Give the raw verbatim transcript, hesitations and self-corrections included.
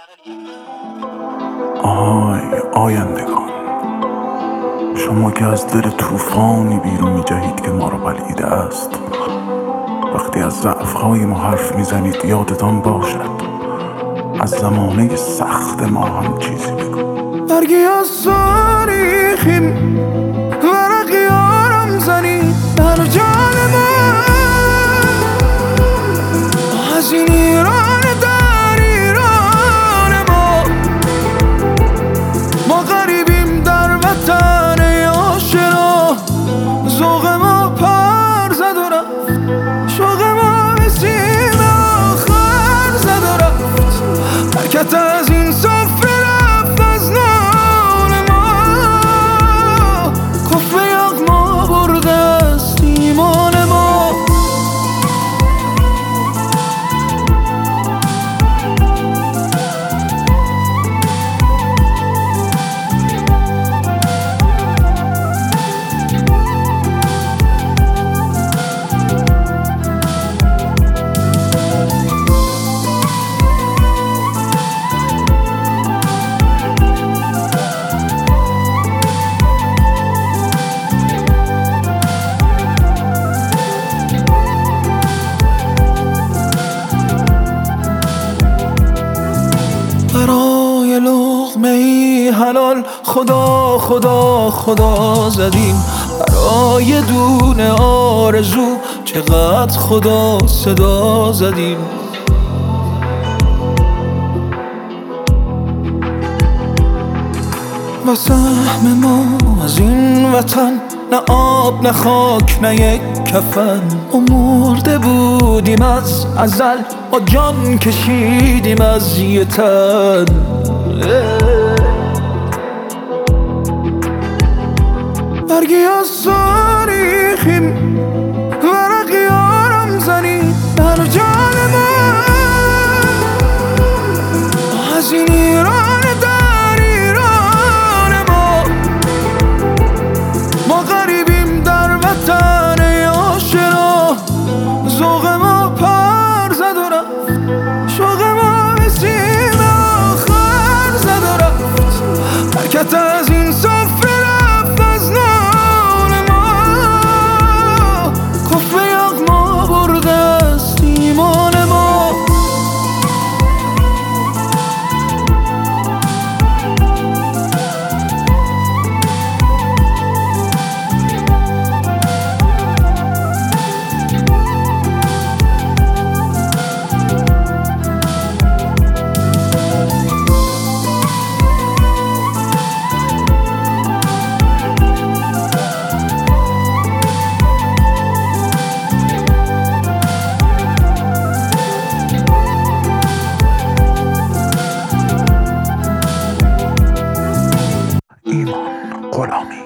آهای آیندگان، شما که از دل طوفانی بیرون می جهید که ما را بلعیده است. وقتی از ضعف‌های ما حرف میزنید یادتان باشد از زمانه سخت ما هم چیزی بگو. برگی از تاریخیم ورقی آرم زنید در جان ما، از این ایران در ایران ما. ما غریبیم در وطن آشنا، ذوق ما پر زد و رفت، شوق ما به سیم آخر زد و رفت. حرکت از این سفره رفت از نان ما، کفر یغما برده است ایمان ما. برای لقمه ای حلال خدا خدا خدا زدیم، برای دونه آرزو چقدر خدا صدا زدیم. و سهم ما از این وطن نه آب نه خاک نه یک کفن. ما مرده بودیم از ازل، با جان کشیدیم از یه تن. برگی از تاریخیم ورقی آرم زنید در جان ما، از این ایران در ایران ما. ما غریبیم در وطن آشنا، ذوق ما پر زد و رفت، شوق ما به سیم آخر زد و رفت. حرکت از این سفره رفت از نان ما، کفر یغما برده است ایمان ما. ایمان غلامی.